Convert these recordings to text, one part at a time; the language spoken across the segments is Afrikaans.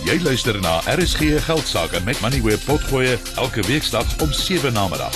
Jy luister na RSG Geldsaake met Moneyweb Potgoe elke weeksdag om 7 namiddag.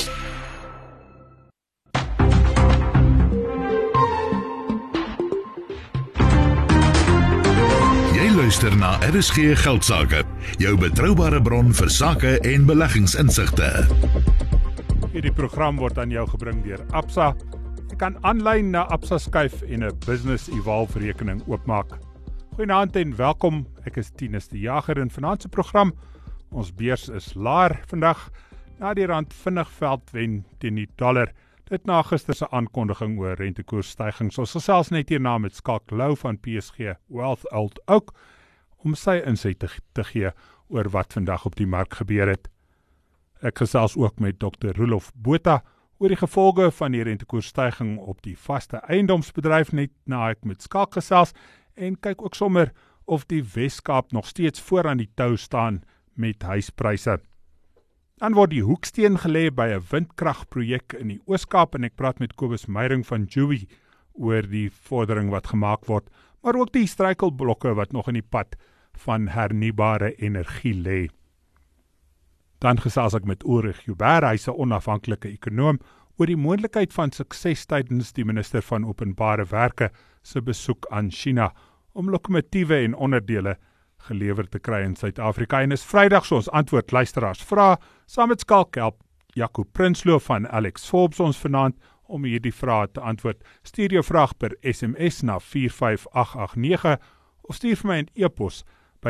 Jy luister na RSG Geldsaake, jou betroubare bron vir sake en beleggingsinsigte. Hierdie program word aan jou gebring deur Absa. Jy kan aanlyn na Absa skuif en 'n Business Evolve rekening oopmaak. Goeienaand en welkom, ek is Tinus die Jager in vanaand se program. Ons beurs is laer vandag, na die rand vinnig veldwen teen die dollar. Dit na gister se aankondiging oor rentekoersstygings. Ons gesels net hierna met Skalk Lou van PSG Wealth Old Oak, om sy insig te gee oor wat vandag op die mark gebeur het. Ek gesels ook met Dr. Roelof Botha oor die gevolge van die rentekoersstyging op die vaste eiendomsbedryf, net na ek met Skalk gesels, en kyk ook sommer of die Weskaap nog steeds vooraan die tou staan met huispryse. Dan word die hoeksteen gelê by 'n windkragprojek in die Ooskaap en ek praat met Kobus Meyring van Juwie oor die vordering wat gemaak word, maar ook die struikelblokke wat nog in die pad van hernubare energie lê. Dan gesels ek met Ulrich Joubert, hy's 'n onafhanklike ekonoom, oor die moontlikheid van sukses tydens die minister van Openbare Werke se besoek aan China, om lokomotiewe en onderdele gelewer te kry in Suid-Afrika. En is Vrydag, so ons antwoord luisteraars vrae. Saam met Skalk help Jaco Prinsloo van Alex Forbes ons vanaand om hierdie vrae te antwoord. Stuur jou vraag per SMS na 45889 of stuur vir my 'n e-pos by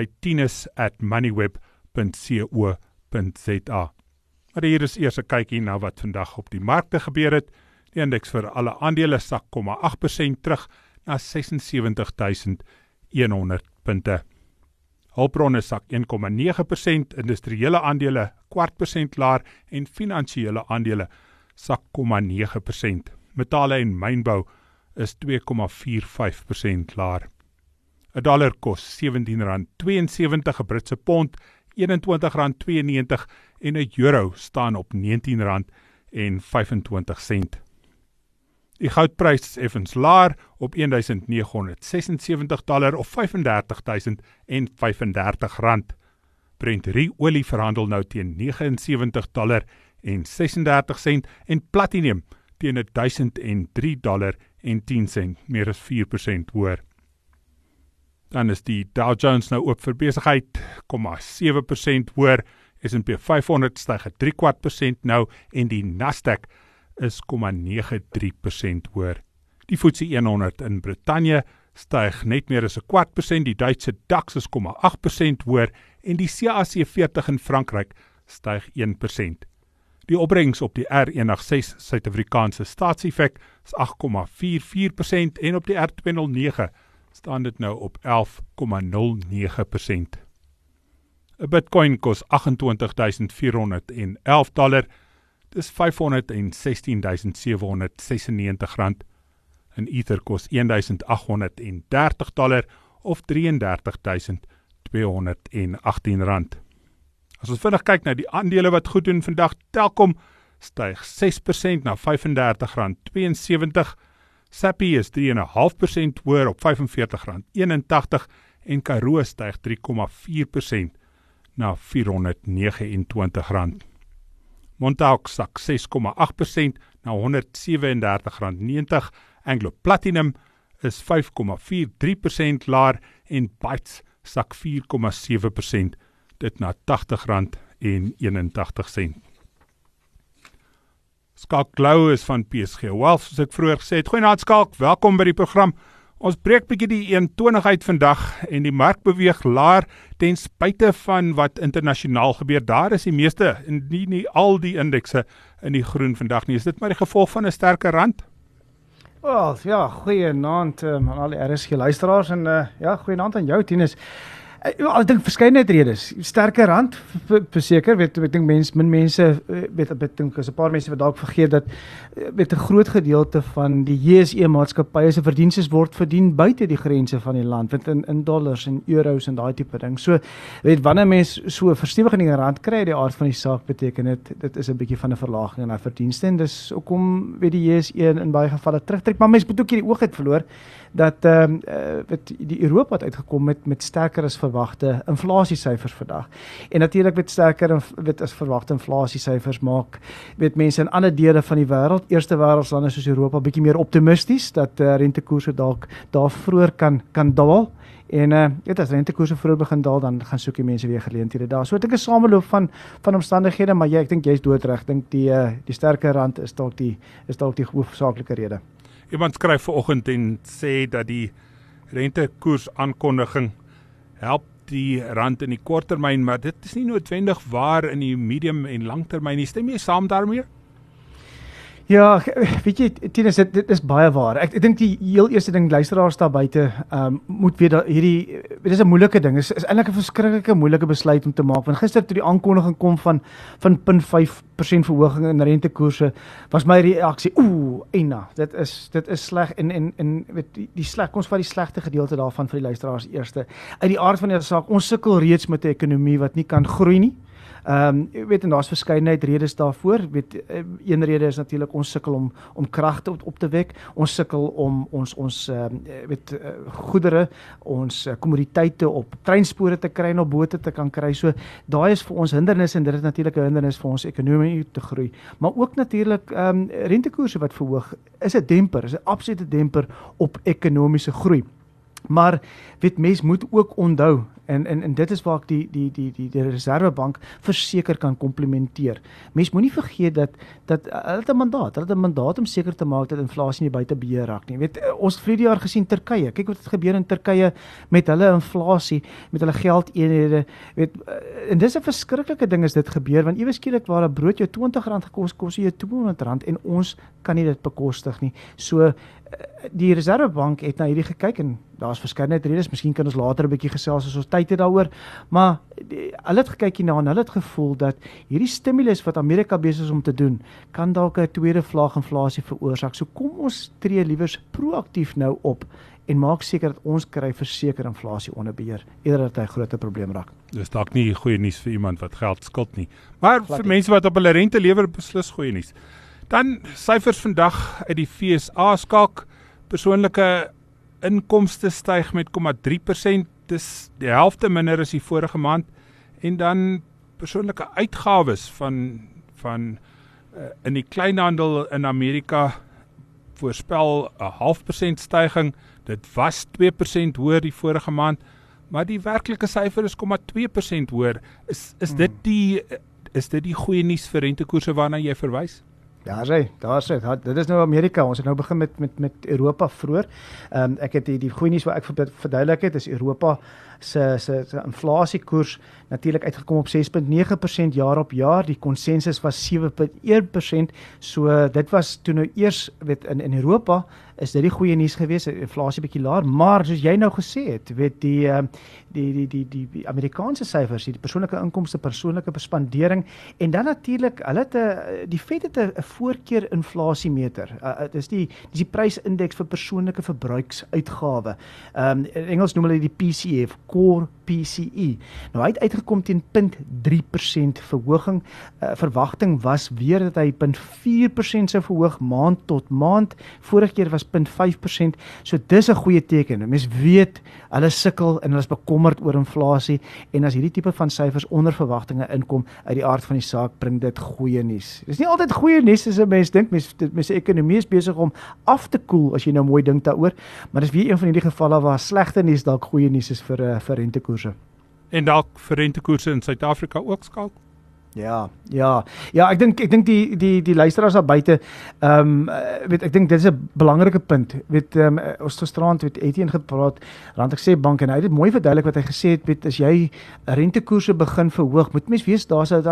tinus@moneyweb.co.za. Maar hier is eers 'n kykie na wat vandag op die markte gebeur het. Die indeks vir alle aandele sak 0,8% terug na 76.100 punte. Hulpbronne sak 1,9%, industriële aandele 0,25% laer en finansiële aandele sak 0,9%. Metale en mynbou is 2,45% laer. 'n dollar kos R17,72, 'n Britse pond R21,92 en 'n euro staan op R19,25. Die goudprys is effens laer op $1,976 of $35,035. Brent olie verhandel nou teen $79,36 en platinum teen $1,003,10, meer as 4% hoër. Dan is die Dow Jones nou oop vir besigheid, 0,7% hoër, S&P 500 styg 0,75% nou en die Nasdaq is 0,93% hoër. Die FTSE 100 in Brittanje styg net meer as 0,25%, die Duitse DAX is 0,8% hoër en die CAC 40 in Frankryk styg 1%. Die opbrengs op die R106 Suid-Afrikaanse staatseffek is 8,44% en op die R209 staan dit nou op 11,09%. 'n Bitcoin kos $28,411, dis $516,796. 'n Ether kos $1,830 of $33,218. As ons vinnig kyk na die aandele wat goed doen vandag, Telkom styg 6% na R35,72, Sappi is 3,5% hoër op R45,81 en Karoo styg 3,4% na R429. Montauk sak 6,8% na R137,90. Anglo Platinum is 5,43% laer en Bytes sak 4,7%, dit na R80,81. Skalk Lou is van PSG Wealth, soos ek vroeër gesê het. Goeienaand Skalk, welkom by die program. Ons breek bietjie die eentonigheid vandag en die mark beweeg laer ten spyte van wat internasionaal gebeur. Daar is die meeste en nie al die indekse in die groen vandag nie. Is dit maar die gevolg van 'n sterker rand? Wel, ja, goeienaand aan al die RSG luisteraars en goeienaand aan jou Tinus. Ek dink verskeidenheid redes. Sterker rand, verseker, ek dink min mense, ek dink is 'n paar mense wat dalk vergeet dat 'n groot gedeelte van die JSE maatskappye se verdienste word verdien buite die grense van die land, in dollars en euros en daai tipe ding. So, wanneer mens so 'n verstewiging in die rand kry, die aard van die saak beteken dit is 'n bietjie van 'n verlaging in daai verdienste en dis hoekom die JSE in baie gevalle terugtrek, maar mense moet ook hierdie oogheid verloor dat die Europa het uitgekom met sterker as verwagte inflasiesyfers vandag. En natuurlik met sterker as verwagte inflasiesyfers maak mense in ander dele van die wêreld, eerste wêreldlande soos Europa, bietjie meer optimisties dat rentekoerse dalk daar vroeër kan daal. En as rentekoerse vroeg begin daal, dan gaan soek die mense weer geleenthede daar. So ek dink 'n sameloop van omstandighede, maar ek dink jy's doodreg. Ek dink die sterker rand is dalk die hoofsaaklike rede. Iemand skryf vanoggend en sê dat die rentekoers aankondiging help die rand in die korttermyn, maar dit is nie noodwendig waar in die medium en langtermyn nie. Stem jy saam daarmee? Ja, weet jy, Tinus, dit is baie waar. Ek dink die heel eerste ding, luisteraars daar buite, moet weet dat dit is 'n moeilike ding. Dit is eintlik 'n verskriklike moeilike besluit om te maak. Want gister toe die aankondiging kom van 0.5% verhoging in rentekoerse, was my reaksie, eina, dit is sleg en weet die sleg, ons vat die slegte gedeelte daarvan vir die luisteraars eerste. Uit die aard van die saak, ons sukkel reeds met 'n ekonomie wat nie kan groei nie. Weet, en daar's verskeidenheid redes daarvoor. Weet, een rede is natuurlik ons sukkel om kragte op te wek. Ons sukkel om ons goedere, ons kommoditeite op treinspore te kry en op bote te kan kry. So daai is vir ons hindernis en dit is natuurlik 'n hindernis vir ons ekonomie te groei. Maar ook natuurlik rentekoerse wat verhoog is 'n demper, is 'n absolute demper op ekonomiese groei. Maar weet, mens moet ook onthou en dit is waar ek die Reserwebank verseker kan komplementeer. Mens moenie vergeet dat hulle het 'n mandaat om seker te maak dat inflasie nie buite beheer raak nie. Weet, ons het vroeër jaar gesien Turkye. Kyk wat het gebeur in Turkye met hulle inflasie, met hulle geldeenhede. Weet, en dis 'n verskriklike ding as dit gebeur, want ewe skielik waar 'n brood jou R20 gekos, kos jy R200 en ons kan nie dit bekostig nie. So die Reserwebank het na hierdie gekyk en daar's verskeidenheid redes, miskien kan ons later 'n bietjie gesels as ons tyd het daaroor, maar hulle het gekyk hierna en hulle het gevoel dat hierdie stimulus wat Amerika besig is om te doen, kan dalk 'n tweede vlaag inflasie veroorsaak. So kom ons tree liewers proaktief nou op en maak seker dat ons kry verseker inflasie onder beheer, eerder dat hy 'n groot probleem raak. Dis dalk nie goeie nuus vir iemand wat geld skuld nie, maar vir mense wat op hulle rente lewer, beslis goeie nuus. Dan syfers vandag uit die FSA skaak, persoonlike inkomste styg met 0,3%, dis die helfte minder as die vorige maand, en dan persoonlike uitgawes van in die kleinhandel in Amerika voorspel 'n 0,5% styging, dit was 2% hoër die vorige maand, maar die werklike syfer is 0,2% hoër. Is dit die goeie nuus vir rentekoerse waarna jy verwys? Daar sê, dit is nou Amerika, ons het nou begin met Europa vroeër. Ek het die goeie nuus wat ek verduidelik het, is Europa se inflasiekoers natuurlik uitgekom op 6,9% jaar op jaar, die konsensus was 7,1%, so dit was toe nou eers, weet, in Europa, is dit die goeie nuus gewees, inflasie bietjie laer, maar soos jy nou gesê het, weet die Amerikaanse syfers, die persoonlike inkomste, persoonlike spandering, en dan natuurlik, hulle het die Fed het 'n voorkeur inflasiemeter, dit is die prysindeks vir persoonlike verbruiksuitgawe, in Engels noem hulle die PCE, Core PCE. Nou hy het uitgekom teen 0,3% verhoging. Verwagting was weer dat hy 0,4% sou verhoog maand tot maand. Vorige keer was 0,5%. So dis 'n goeie teken. Mens weet hulle sukkel en hulle is bekommerd oor inflasie en as hierdie tipe van syfers onder verwagtinge inkom, uit die aard van die saak bring dit goeie nuus. Dis nie altyd goeie nuus as 'n mens dink. Mens ekonomie is besig om af te koel as jy nou mooi dink daaroor, maar dis weer een van hierdie gevalle waar slegte nuus dalk goeie nuus is vir rentekoerse. En dalk vir rentekoerse in Suid-Afrika ook skalk? Ja, ek dink die luisteraars daar buite, weet, ek dink dit is 'n belangrike punt. Weet, ons gisterand het Etienne gepraat, Rand Bank, en hy het dit mooi verduidelik wat hy gesê het, weet, as jy rentekoerse begin verhoog, moet mens weet,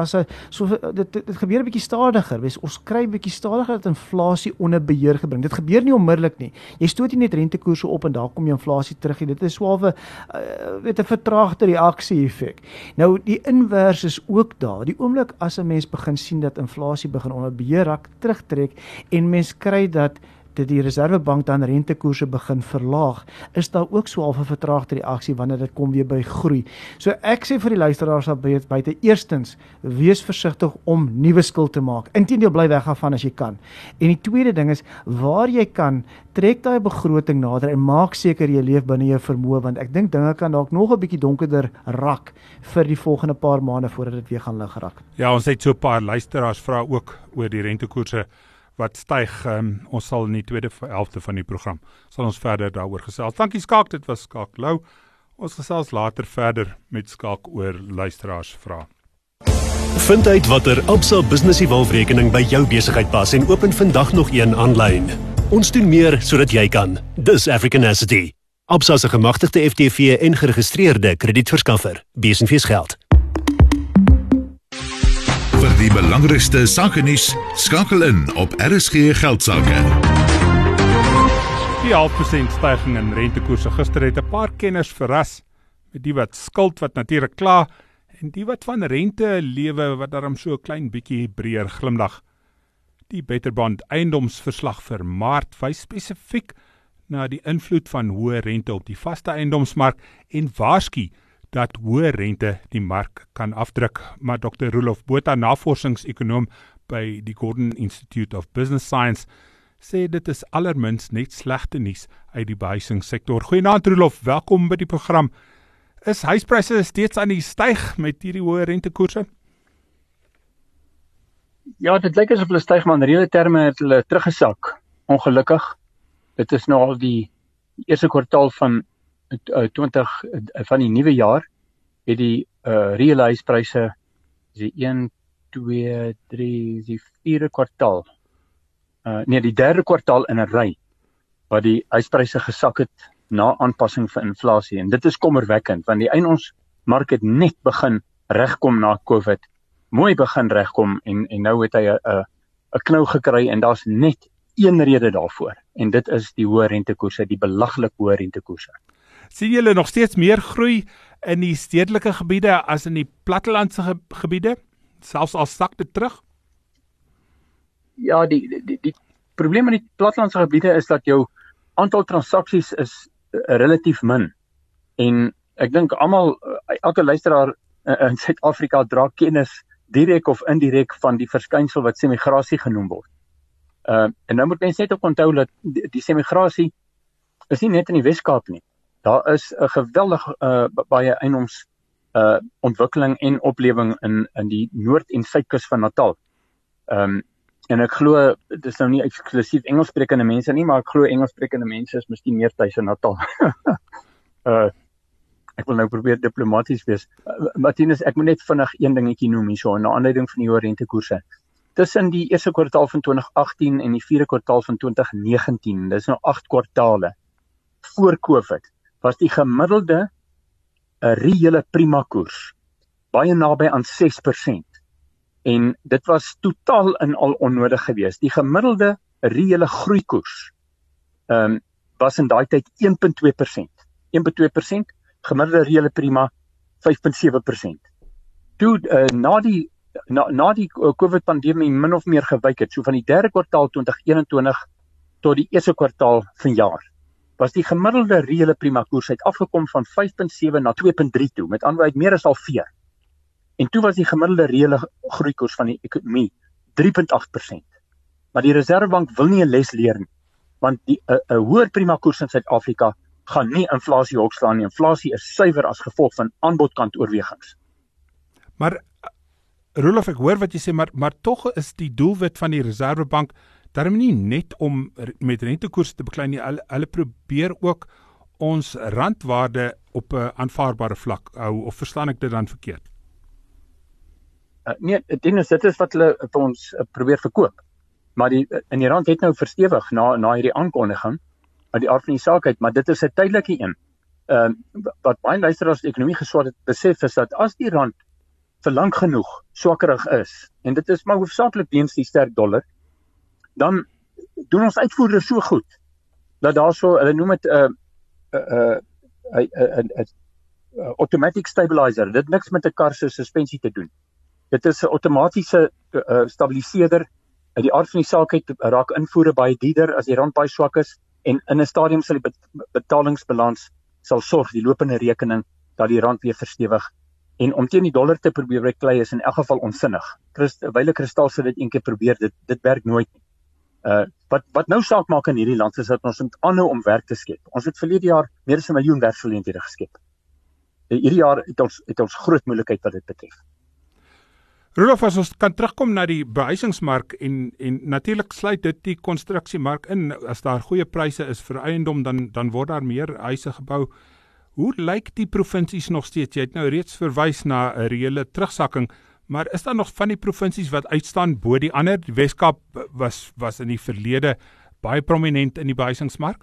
dit gebeur 'n bietjie stadiger, weet, ons kry 'n bietjie stadiger dat inflasie onder beheer gebring. Dit gebeur nie onmiddellik nie. Jy stoot nie net rentekoerse op en daar kom jy inflasie terug nie. Dit is swaalwe, weet, 'n vertraagde reaksie effek. Nou, die inwers is ook daar. Die oomblik as 'n mens begin sien dat inflasie begin onder beheer raak, terugtrek en mens kry dat dat die Reservebank dan rentekoerse begin verlaag, is daar ook so half 'n vertraagde reaksie wanneer dit kom weer by groei. So ek sê vir die luisteraars daar buite, eerstens, wees versigtig om nuwe skuld te maak. Inteendeel bly weg daarvan as jy kan. En die tweede ding is, waar jy kan, trek daai begroting nader en maak seker jy leef binne jou vermoë, want ek dink dinge kan dalk nog 'n bietjie donkerder rak vir die volgende paar maande voordat dit weer gaan lig rak. Ja, ons het so 'n paar luisteraars vra ook oor die rentekoerse wat styg. Ons sal in die tweede helfte van die program sal ons verder daaroor gesels. Dankie Skalk, dit was Skalk Lou. Ons gesels later verder met Skalk oor luisteraars vra. Vind uit watter Absa Business Evolve-rekening by jou besigheid pas en open vandag nog een aanlyn. Ons doen meer sodat jy kan. Dis Africanacity. Absa se gemagtigde FTV en geregistreerde kredietverskaffer. BSNV's geld. Vir die belangrikste sakenuus, skakel in op RSG Geldsaake. Die 0,5% styging in rentekoerse gister het 'n paar kenners verras, met die wat skuld wat natuurlik kla en die wat van rente lewe wat daarom so 'n klein bietjie breër glimlag. Die Betterbond eiendomsverslag vir Maart wys spesifiek na die invloed van hoë rente op die vaste eiendomsmark en waarsku dat hoë rente die mark kan afdruk. Maar Dr. Roelof Botha, navorsingsekonoom by die Gordon Institute of Business Science, sê dit is allerminst net slegte nuus uit die behuisingssektor. Goeienaand Roelof, welkom by die program. Is huispryse steeds aan die styg met hierdie hoë rentekoerse? Ja, dit lyk asof hulle styg, maar in reële terme het hulle teruggesak. Ongelukkig. Dit is nou al die eerste kwartaal van 20 van die nuwe jaar het die reële huispryse die 1, 2, 3, die vierde kwartaal. Die derde kwartaal in 'n ry waar die huispryse gesak het na aanpassing vir inflasie. En dit is kommerwekkend, want die eiendomsmark het net begin regkom na COVID. Mooi begin regkom en nou het hy 'n knou gekry en daar's net een rede daarvoor. En dit is die hoë rentekoerse, die belaglik hoë rentekoerse. Sien julle nog steeds meer groei in die stedelike gebiede as in die plattelandse gebiede? Selfs al sak dit terug? Ja, die probleem met die plattelandse gebiede is dat jou aantal transaksies is relatief min. En ek dink almal, elke luisteraar in Suid-Afrika dra kennis direk of indirek van die verskynsel wat semigrasie genoem word. En nou moet mense net ook onthou dat die semigrasie is nie net in die Wes-Kaap nie. Daar is 'n geweldig baie eiendoms ontwikkeling en oplewing in die noord- en suidkus van Natal. En ek glo, dit is nou nie eksklusief Engelssprekende mense nie, maar ek glo Engelssprekende mense is miskien meer tuis in Natal. Ek wil nou probeer diplomaties wees. Martinus, ek moet net vinnig een dingetjie noem hierso, na aanleiding van die hoë rentekoerse. Tussen die eerste kwartaal van 2018 en die vierde kwartaal van 2019, dis nou 8 kwartale, voor COVID, was die gemiddelde reële prima koers baie naby aan 6%. En dit was totaal en al onnodig geweest. Die gemiddelde reële groeikoers was in daai tyd 1.2%. 1.2%, gemiddelde reële prima 5.7%. Toe na die COVID-pandemie min of meer gewyk het, so van die derde kwartaal 2021 tot die eerste kwartaal vanjaar, was die gemiddelde reële prima koers het afgekom van 5.7 na 2.3 toe, met ander woorde meer as halveer. En toe was die gemiddelde reële groeikoers van die ekonomie 3.8%. Maar die Reservebank wil nie 'n les leer nie, want 'n hoër prima koers in Suid-Afrika gaan nie inflasie hokslaan nie. Inflasie is suiwer as gevolg van aanbodkant oorwegings. Maar Roelof, ek hoor wat jy sê, maar tog is die doelwit van die Reservebank daarom nie net om met rentekoerse te beklei nie. Hulle probeer ook ons randwaarde op 'n aanvaarbare vlak hou, of verstaan ek dit dan verkeerd? Nee, dit is wat hulle vir ons probeer verkoop. Maar in die rand het nou verstewig na hierdie aankondiging uit die aard van die saak uit, maar dit is 'n tydelike een. Wat baie luisteraars die ekonomie geswat het, besef is dat as die rand vir lank genoeg swakkerig is, en dit is maar hoofsaaklik weens die sterk dollar, dan doen ons uitvoerders so goed dat daar so, hulle noem dit 'n automatic stabilizer. Dit niks met 'n kar se suspensie te doen. Dit is 'n outomatiese stabiliseerder Die aard van die saak het raak invoere baie duurder as die rand baie swak is en in 'n stadium sal die betalingsbalans sal sorg, die lopende rekening, dat die rand weer verstewig. En om teen die dollar te probeer beklei is in elk geval onsinnig. Wyle Kristal sê dit een keer probeer, dit werk nooit nie. Wat nou saak maak in hierdie land is dat ons moet aanhou om werk te skep. Ons het verlede jaar meer as 1 miljoen werksgeleenthede geskep. Hierdie jaar het ons groot moeilikheid wat dit betref. Rolof, as ons kan terugkom na die behuisingsmark en natuurlik sluit dit die konstruksiemark in. As daar goeie pryse is vir eiendom, dan word daar meer huise gebou. Hoe lyk die provinsies nog steeds? Jy het nou reeds verwys na 'n reële terugsakking, maar is daar nog van die provinsies wat uitstaan bo die ander? Die Weskaap was in die verlede baie prominent in die behuisingsmark.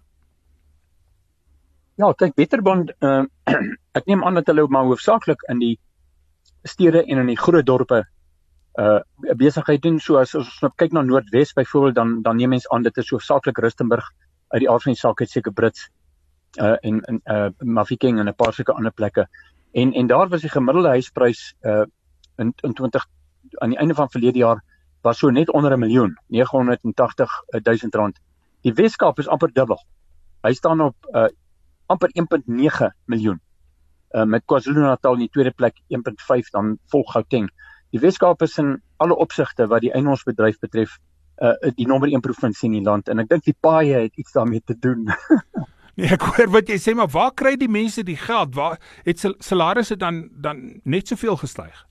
Ja, kyk, Beterbond, ek neem aan dat hulle maar hoofsaaklik in die stede en in die groot dorpe besigheid doen. So as ons kyk na Noordwes byvoorbeeld, dan neem mens aan dit is hoofsaaklik Rustenburg, uit die aard van die saak het seker Brits en Mafeking en 'n paar sulke ander plekke. En daar was die gemiddelde huisprys in 20 aan die einde van verlede jaar was so net onder 1 miljoen, 980.000 rand. Die Weskaap is amper dubbel. Hy staan op amper 1.9 miljoen. Met KwaZulu-Natal in die tweede plek 1.5, dan volg Gauteng. Die Weskaap is in alle opsigte wat die eiendomsbedryf betref die nommer 1 provinsie in die land en ek dink die paaie het iets daarmee te doen. Nee, ek hoor wat jy sê, maar waar kry die mense die geld? Waar het salarisse dan net soveel gestyg?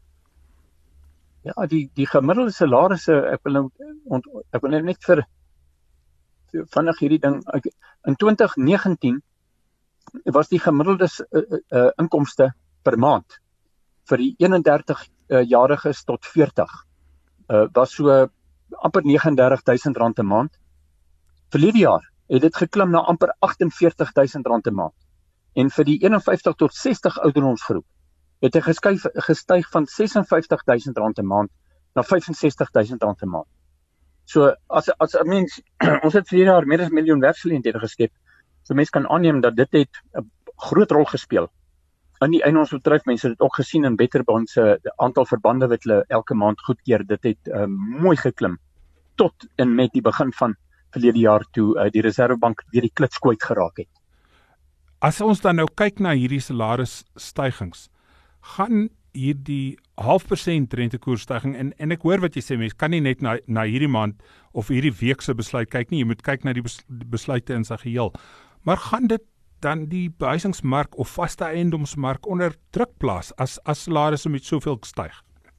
Ja, die gemiddelde salarisse, ek wil net vir vinnig hierdie ding, in 2019 was die gemiddelde inkomste per maand vir die 31-jariges tot 40 was so amper 39.000 rand 'n maand. Verlede jaar het dit geklim na amper 48.000 rand 'n maand. En vir die 51 tot 60 ouderdomsgroep het hy gestyg van 56.000 rand 'n maand na 65.000 rand 'n maand. So as 'n mens ons het verlede jaar meer as 1 miljoen werksgeleenthede geskep. So mense kan aanneem dat dit het 'n groot rol gespeel in die eiendomsbedryf. Mense het dit ook gesien in Beterbond se aantal verbande wat hulle elke maand goedkeur. Dit het mooi geklim tot en met die begin van verlede jaar toe die Reservebank weer die klits kwyt geraak het. As ons dan nou kyk na hierdie salarisstygings, gaan hierdie 0.5% rentekoersstyging en ek hoor wat jy sê, mense kan nie net na hierdie maand of hierdie week se besluit kyk nie, jy moet kyk na die besluite in sy geheel. Maar gaan dit dan die behuisingsmark of vaste eiendomsmark onder druk plaas as salarisse met soveel styg?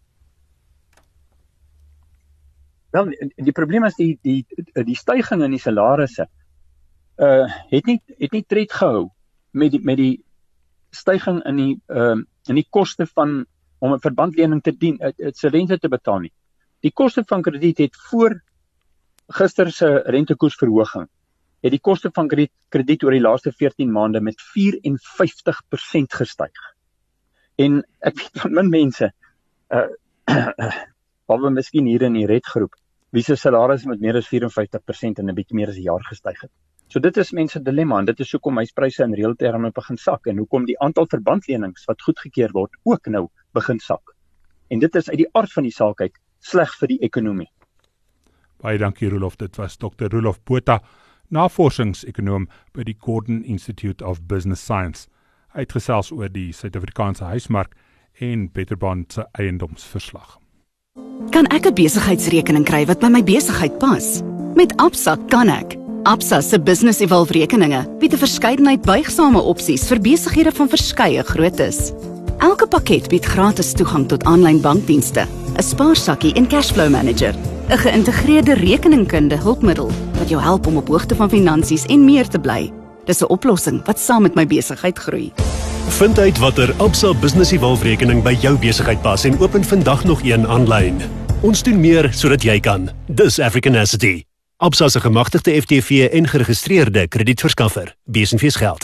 Wel, die probleem is die stygings in die salarisse het nie tred gehou met die stygings in die koste van om 'n verbandlening te dien, se rente te betaal nie. Die koste van krediet het voor gister se rentekoersverhoging het die koste van krediet oor die laaste 14 maande met 54% gestyg. En ek weet van min mense, behalwe miskien hier in die redgroep, wie se salaris met meer as 54% en 'n bietjie meer as 'n jaar gestyg het. So dit is mense dilemma en dit is hoekom huispryse in reële terme begin sak en hoekom die aantal verbandlenings wat goedgekeur word ook nou begin sak. En dit is uit die aard van die saak uit sleg vir die ekonomie. Baie dankie Rolof, dit was Dr. Rolof Botha, navorsingsekonoom by die Gordon Institute of Business Science. Hy het gesels oor die Suid-Afrikaanse huismark en Beterbond se eiendomsverslag. Kan ek 'n besigheidsrekening kry wat by my besigheid pas? Met Absa kan ek. Absa se Business Evolve rekeninge bied 'n verskeidenheid buigsame opsies vir besighede van verskeie groottes. Elke pakket bied gratis toegang tot aanlyn bankdienste, 'n spaarsakkie en cashflow manager, 'n geïntegreerde rekeningkunde hulpmiddel wat jou help om op hoogte van finansies en meer te bly. Dis 'n oplossing wat saam met my besigheid groei. Vind uit watter Absa Business Evolve rekening by jou besigheid pas en open vandag nog een aanlyn. Ons doen meer sodat jy kan. Dis Africanacity. Absa se gemagtigde FTV en geregistreerde kredietverskaffer. Besenfees geld.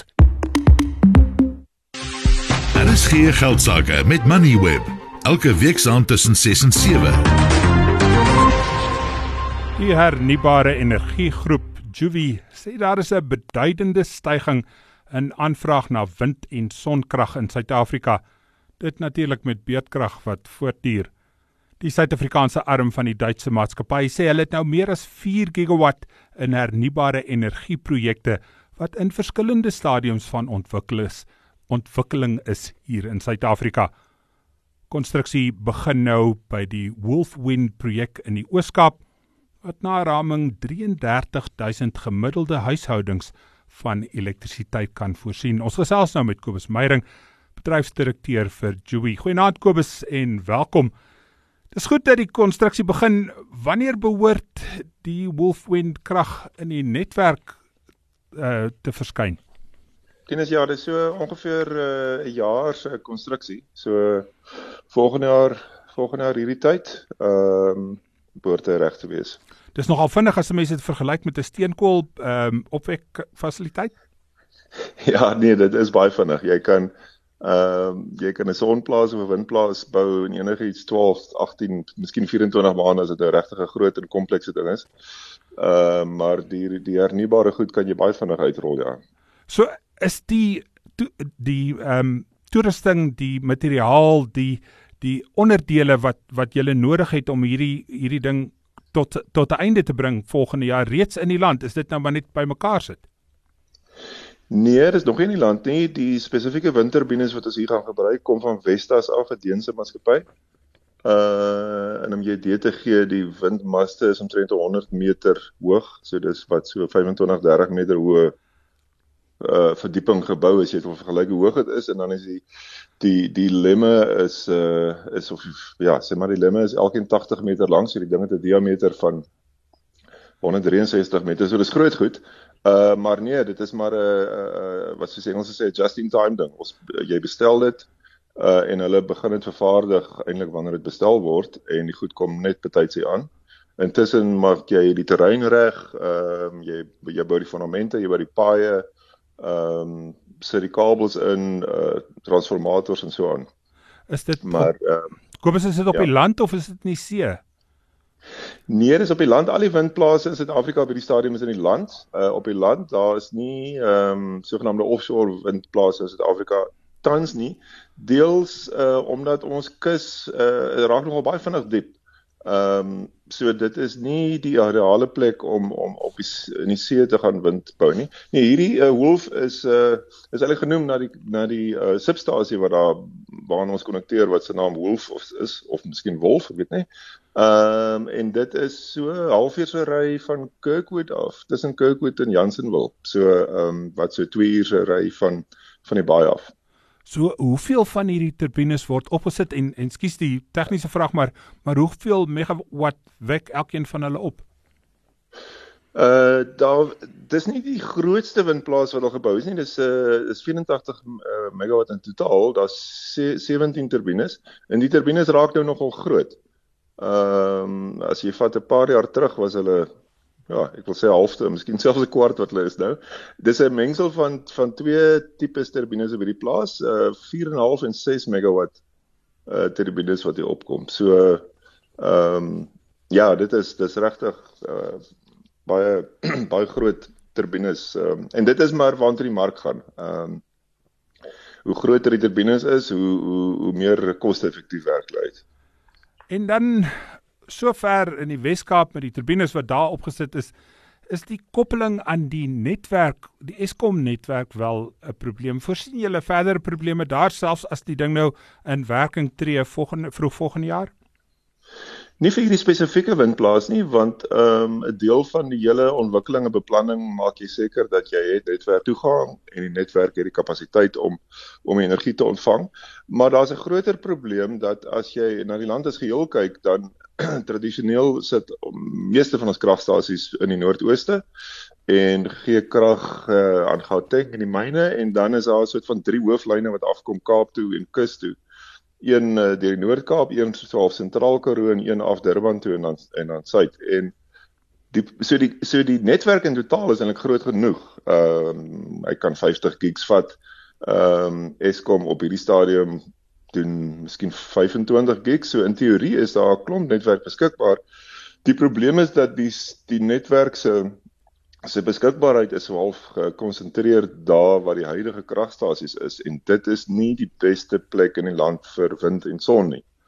RSG Geldsaake met Moneyweb. Elke week saand tussen 6 en 7. Die hernubare energiegroep Juvi sê daar is 'n beduidende styging in aanvraag na wind- en sonkrag in Suid-Afrika. Dit natuurlik met beurtkrag wat voortduur. Die Suid-Afrikaanse arm van die Duitse maatskappy sê hulle het nou meer as 4 gigawatt in hernubare energieprojekte wat in verskillende stadiums van ontwikkeling is hier in Suid-Afrika. Konstruksie begin nou by die Wolfwind projek in die Oos-Kaap, wat na raming 33,000 gemiddelde huishoudings van elektrisiteit kan voorsien. Ons gesels nou met Kobus Meyering, bedryfsdirekteur vir JUWI. Goeienaand Kobus en welkom. Dis goed dat die konstruksie begin. Wanneer behoort die Wolfwind krag in die netwerk te verskyn? Kennis, ja, dit is so ongeveer 'n jaar se konstruksie. So volgende jaar hierdie tyd, behoort hy reg te wees. Dis nogal vinnig as mense dit vergelyk met 'n steenkool opwek fasiliteit. Ja, nee, dit is baie vinnig. Jy kan 'n sonplaas of 'n windplaas bou in enigiets 12, 18, miskien 24 maande as dit 'n regtig groot en komplekse ding is. Maar die hernubare goed kan jy baie vinnig uitrol, ja. So is die toerusting, die materiaal, die onderdele wat julle nodig het om hierdie ding tot 'n einde te bring volgende jaar reeds in die land, is dit nou maar net bymekaar sit? Nee, dit is nog nie in die land nie. Die spesifieke windturbines wat ons hier gaan gebruik, kom van Vestas af, 'n Deense maatskappy. En om jy dit te gee, die windmaste is omtrent 100 meter hoog, so dis wat so 25, 30 meter hoë verdieping gebou is, jy het al vergelyk hoe hoog dit is, en dan is die lemme is of ja, sê maar die lemme is elkeen 80 meter lank, so die ding het 'n diameter van 163 meter, so dis groot goed. Maar nee, dit is maar wat soos Engels sê, just in time ding. Jy bestel dit en hulle begin dit vervaardig eintlik wanneer dit bestel word, en die goed kom net betyds aan. Intussen maak jy die terrein reg, jy bou die fondamente, jy bou die paaie, sit die kabels in, transformators en so aan. Is dit Kobus, is dit op die land of is dit in die see? Nee, dit is op die land. Al die windplase in Suid-Afrika by die stadium is in die land. Op die land, daar is nie sogenaamde offshore windplase in Suid-Afrika tans nie. Deels omdat ons kus raak nogal baie vinnig diep. So dit is nie die ideale plek om in die see te gaan wind bou nie. Nee, hierdie Wolf is eintlik genoem na die substasie waaraan ons konnekteer, wat se naam Wolf is, of miskien Wolf, ek weet nie. En dit is so halfuur se ry van Kirkwood af, tussen Kirkwood en Jansenwil. So wat so 2 uur se ry van die baai af. So hoeveel van hierdie turbines word opgesit en skus die tegniese vraag, maar hoeveel megawatt wek elkeen van hulle op? Dis nie die grootste windplaas wat al gebou is nie, dis 84 megawatt in totaal, daar's 17 turbines, en die turbines raak nou nogal groot. As jy vat 'n paar jaar terug was hulle, ja, ek wil sê halfte, miskien selfs 'n kwart wat hulle is nou. Dis 'n mengsel van 2 tipes turbines op hierdie plaas, 4,5 en 6 megawatt turbines wat hier opkom. So ja, dit is regtig baie groot turbines, en dit is maar waantoe die mark gaan. Hoe groter die turbines is, hoe meer koste-effektief werk hulle uit. En dan sover in die Wes-Kaap met die turbines wat daar opgesit is die koppeling aan die netwerk, die Eskom netwerk wel 'n probleem. Voorsien julle verdere probleme daar, selfs as die ding nou in werking tree vroeg volgende jaar? Nie vir hierdie spesifieke windplaas nie, want 'n deel van die hele ontwikkeling en beplanning maak jy seker dat jy het netwerk toegang en die netwerk het die kapasiteit om energie te ontvang. Maar daar's 'n groter probleem dat as jy na die land as geheel kyk, dan tradisioneel sit meeste van ons kragstasies in die noordooste en gee krag aan Gauteng en die myne, en dan is daar 'n soort van 3 hooflyne wat afkom Kaap toe en kus toe. Een deur die Noord-Kaap, een half Sentraal Karoo en een af Durban toe en dan suid. En die netwerk in totaal is eintlik groot genoeg. Hy kan 50 gigs vat. Eskom op hierdie stadium doen miskien 25 gigs, so in teorie is daar 'n klomp netwerk beskikbaar. Die probleem is dat die netwerk se beskikbaarheid is half gekonsentreer daar waar die huidige kragstasies is, en dit is nie die beste plek in die land vir wind en son nie.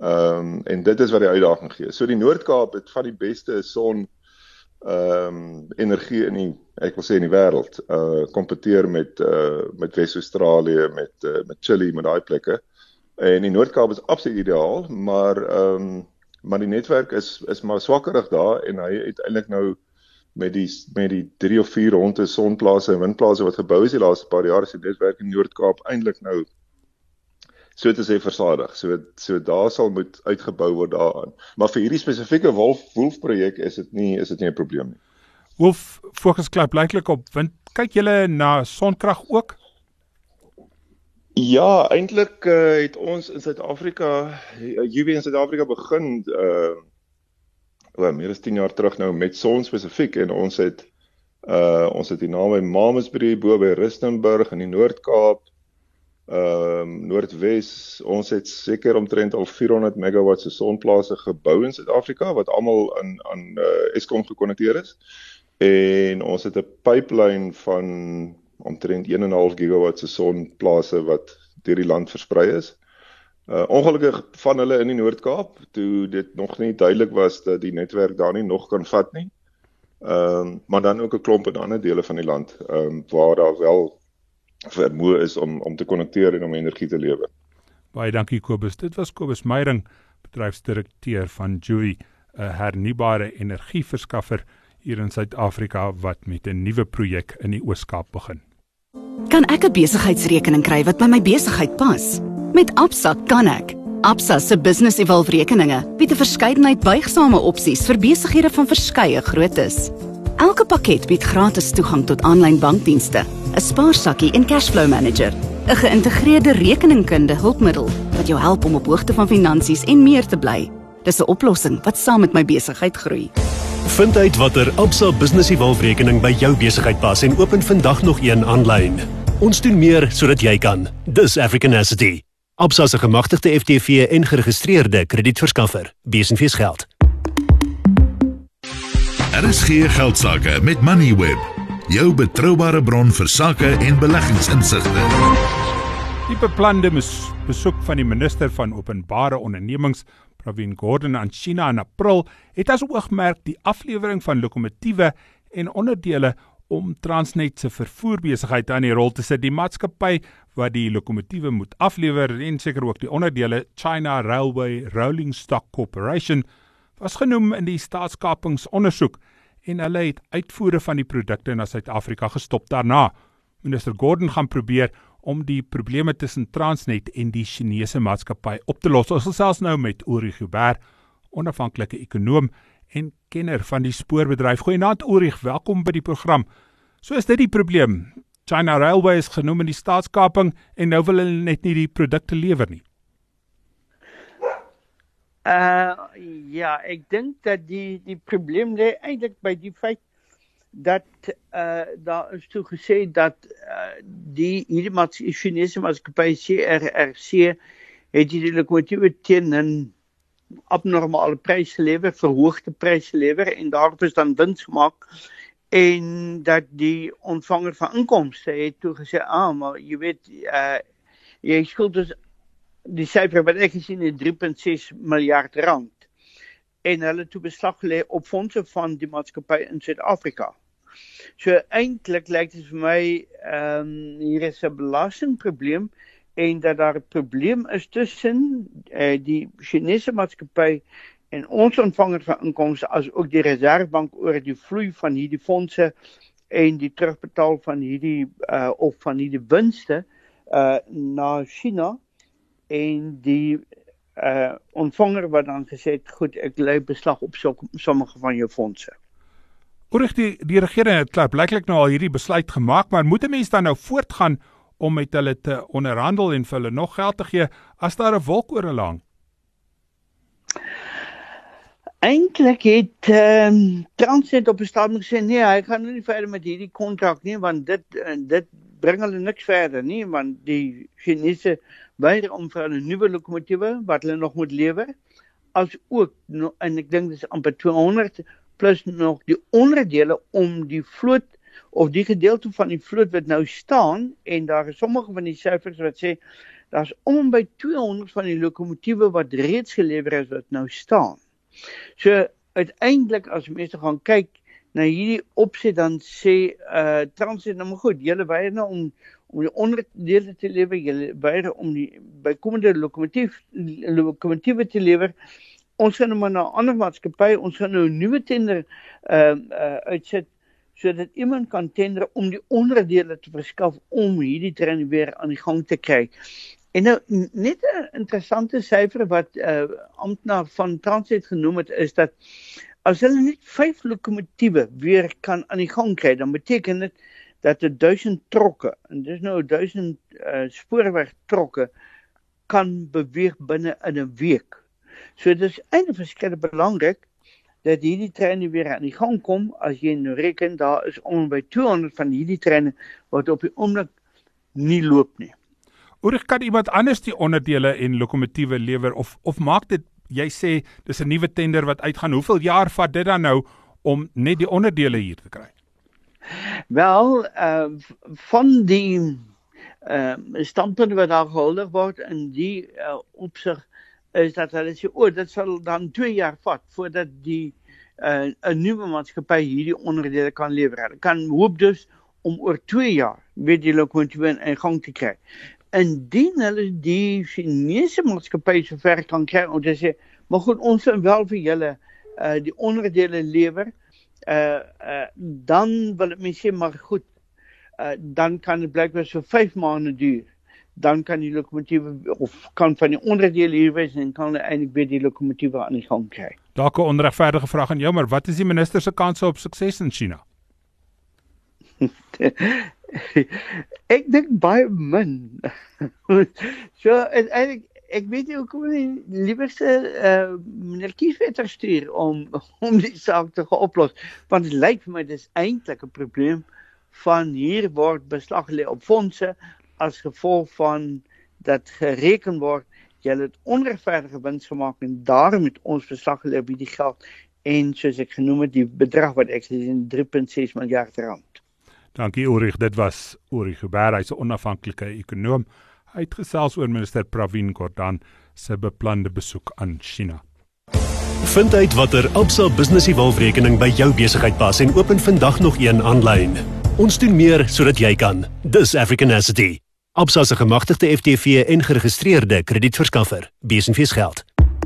En dit is wat die uitdaging gee. So die Noord-Kaap het van die beste son energie ek wil sê in die wêreld, kompeteer met Wes-Australië, met Chili, met daai plekke. En die Noord-Kaap is absoluut ideaal, maar die netwerk is maar swakkerig daar, en hy het eintlik nou met die 3 of 4 ronde sonplase en windplase wat gebou is die laaste paar jaar, is die netwerk in Noord-Kaap eintlik nou so te sê versadig. So daar sal moet uitgebou word daaraan. Maar vir hierdie spesifieke Wolf projek is dit nie 'n probleem nie. Wolf fokus blyklik op wind. Kyk julle na sonkrag ook? Ja, eintlik het ons in Suid-Afrika, UB in Suid-Afrika begin meer as 10 jaar terug nou met son spesifiek, en ons het die naam by Mamasbury, bo by Rustenburg in die Noord-Kaap, Noordwes. Ons het seker omtrent al 400 megawatt se sonplase gebou in Suid-Afrika, wat almal aan Eskom gekonnekteer is. En ons het 'n pipeline van omtrent 1,5 gigawatt se sonplase wat deur die land versprei is. Ongelukkig van hulle in die Noord-Kaap, toe dit nog nie duidelik was dat die netwerk daar nie nog kan vat nie. Maar dan ook 'n klomp in ander dele van die land, waar daar wel vermoë is om te konnekteer en om energie te lewer. Baie dankie Kobus. Dit was Kobus Meyering, bedryfsdirekteur van Juwi, 'n hernubare energieverskaffer hier in Suid-Afrika wat met 'n nuwe projek in die Oos-Kaap begin. Kan ek 'n besigheidsrekening kry wat by my besigheid pas? Met Absa kan ek. Absa se Business Evolve rekeninge bied 'n verskeidenheid buigsame opsies vir besighede van verskeie groottes. Elke pakket bied gratis toegang tot aanlyn bankdienste, 'n spaarsakkie en cashflow manager, 'n geïntegreerde rekeningkunde hulpmiddel wat jou help om op hoogte van finansies en meer te bly. Dis 'n oplossing wat saam met my besigheid groei. Vind uit watter Absa Business Evolve rekening by jou besigheid pas en open vandag nog een aanlyn. Ons doen meer sodat jy kan. Dis Africanacity. Absa se gemagtigde FTV en geregistreerde kredietverskaffer. Besenfees geld. RSG Geldsaake met Moneyweb, jou betroubare bron vir sake en beleggingsinsigte. Die beplande besoek van die minister van Openbare Ondernemings, Pravin Gordhan, aan China in April, het as oogmerk die aflewering van lokomotiewe en onderdele om Transnet se vervoerbesigheid aan die rol te sit. Die maatskappy wat die lokomotiewe moet aflewer en seker ook die onderdele, China Railway Rolling Stock Corporation, was genoem in die staatskapingsondersoek en hulle het uitvoere van die produkte na Suid-Afrika gestop daarna. Minister Gordhan gaan probeer om die probleme tussen Transnet en die Chinese maatskappy op te los. Ons gesels nou met Ulrich Joubert, onafhanklike ekonoom en kenner van die spoorbedryf. Goeienaand Ulrich, welkom by die program. So is dit die probleem. China Railway is genoem in die staatskaping en nou wil hulle net nie die produkte lewer nie. Ja, ek dink dat die probleem lê eintlik by die feit dat daar is toe gesê dat hierdie Chinese maatskappy CRRC het die lokomotiewe teen 'n abnormale prys gelewer, verhoogde prys gelewer en daarop is dan wins gemaak en dat die ontvanger van inkomste het toe gesê, maar jy weet, jy skuld dus die syfer wat ek gesien het, 3.6 miljard rand. En hulle toe beslag gelê op fondse van die maatskappy in Suid-Afrika. So eintlik lyk dit vir my, hier is 'n belastingprobleem en dat daar 'n probleem is tussen die Chinese maatskappy en ons ontvanger van inkomste, as ook die Reservebank oor die vloei van hierdie fondse en die terugbetaal van hierdie of van hierdie winste na China. En die ontvanger wat dan gesê het, goed, ek lê beslag op sommige van jou fondse. Ulrich, die regering het blyklik nou al hierdie besluit gemaak, maar moet 'n mens dan nou voortgaan om met hulle te onderhandel en vir hulle nog geld te gee, as daar 'n wolk oor hulle hang? Eintlik het Transnet op 'n stadium gesê, nee, hy gaan nie verder met hierdie kontrak nie, want dit bring hulle niks verder nie, want die Chinese weier om vir 'n nuwe lokomotiewe wat hulle nog moet lewer, as ook, en ek dink dis amper 200, plus nog die onderdele om die vloot, of die gedeelte van die vloot wat nou staan, en daar is sommige van die syfers wat sê, daar's om by 200 van die lokomotiewe wat reeds gelewer is wat nou staan. So uiteindelik as mense gaan kyk na hierdie opset, dan sê Transnet nou maar goed, julle weier nou om die onderdele te lewer, julle weier om die bykomende lokomotiewe te lewer. Ons gaan nou maar na 'n ander maatskappy, ons gaan nou 'n nuwe tender uitsit, sodat iemand kan tender om die onderdele te verskaf om hierdie trein weer aan die gang te kry. En nou, net 'n interessante syfer wat amptenaar van Transnet genoem het, is dat as hulle net 5 lokomotiewe weer kan aan die gang kry, dan beteken dit dat 1000 trokke, en dis nou 1000 spoorwegtrokke, kan beweeg binne in 'n week. So dit is eintlik verskriklik belangrik dat hierdie treine weer aan die gang kom. As jy nou reken, daar is om by 200 van hierdie treine wat op die oomblik nie loop nie. Ulrich, kan iemand anders die onderdele en lokomotiewe lewer, of maak dit, jy sê, dis 'n nuwe tender wat uitgaan, hoeveel jaar vat dit dan nou om net die onderdele hier te kry? Wel, van die standpunte wat daar gehuldig word in die opsig, is dat hulle sê, dit sal dan 2 jaar vat, voordat die 'n nuwe maatskappy hierdie onderdele kan lewer. Hulle kan hoop dus om oor 2 jaar weer die lokomotiewe in gang te kry. Indien hulle die Chinese maatskappy sover kan kry om te sê, maar goed, ons wil wel vir julle die onderdele lewer, dan wil ek sê, maar goed, dan kan dit blykbaar so 5 maande duur. Dan kan die lokomotiewe, of kan van die onderdele hier wees, en kan hulle eintlik weer die lokomotiewe aan die gang kry. Dalk 'n onregverdige vraag aan jou, maar wat is die minister se kanse op sukses in China? Ek dink baie min. So, eintlik, ek weet nie hoekom die liewerste meneer Kieswetter stuur om die saak te gaan oplos, want het lyk vir my, dit is eintlik 'n probleem van hier word beslag gelê op fondse, as gevolg van dat gereken word, julle het onregverdige wins gemaak, en daarom het ons beslag gelê op die geld, en soos ek genoem het, die bedrag wat ek sê, 3,6 miljard rand. Dankie Ulrich, dit was Ulrich Huber, hy's 'n onafhanklike ekonoom. Hy het gesels oor minister Pravin Gordhan se beplande besoek aan China. Vind uit watter Absa Business Evolve-rekening by jou besigheid pas en open vandag nog een aanlyn. Ons doen meer sodat jy kan. Dis Africanacity. Absa se gemagtigde FTV en geregistreerde kredietverskaffer. Besenfees geld.